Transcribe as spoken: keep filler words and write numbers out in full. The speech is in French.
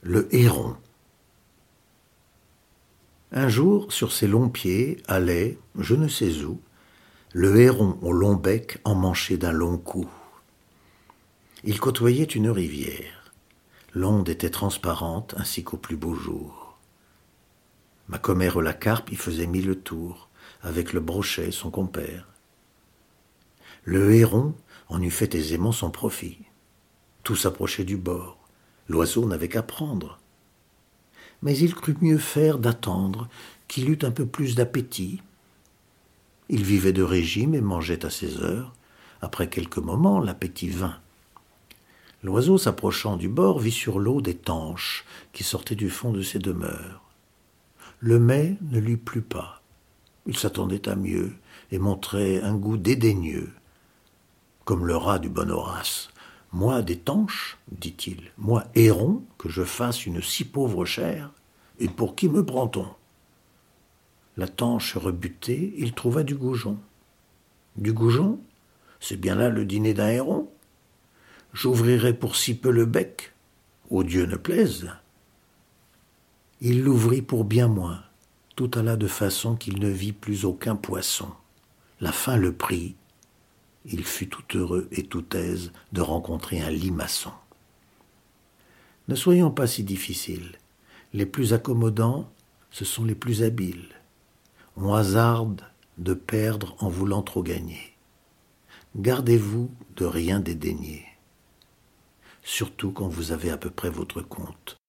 Le héron. Un jour, sur ses longs pieds, allait, je ne sais où, le héron au long bec emmanché d'un long cou. Il côtoyait une rivière. L'onde était transparente ainsi qu'au plus beau jour. Ma commère la carpe y faisait mille tours, avec le brochet son compère. Le héron en eût fait aisément son profit. Tout s'approchait du bord. L'oiseau n'avait qu'à prendre. Mais il crut mieux faire d'attendre qu'il eût un peu plus d'appétit. Il vivait de régime et mangeait à ses heures. Après quelques moments, l'appétit vint. L'oiseau, s'approchant du bord, vit sur l'eau des tanches qui sortaient du fond de ses demeures. Le mets ne lui plut pas. Il s'attendait à mieux et montrait un goût dédaigneux. Comme le rat du bon Horace. « Moi, des tanches, dit-il, moi, héron, que je fasse une si pauvre chair, et pour qui me prend-on » La tanche rebutée, il trouva du goujon. « Du goujon, c'est bien là le dîner d'un héron. J'ouvrirai pour si peu le bec, au Dieu ne plaise. » Il l'ouvrit pour bien moins, tout alla de façon qu'il ne vit plus aucun poisson. La faim le prit. Il fut tout heureux et tout aise de rencontrer un limaçon. Ne soyons pas si difficiles. Les plus accommodants, ce sont les plus habiles. On hasarde de perdre en voulant trop gagner. Gardez-vous de rien dédaigner. Surtout quand vous avez à peu près votre compte.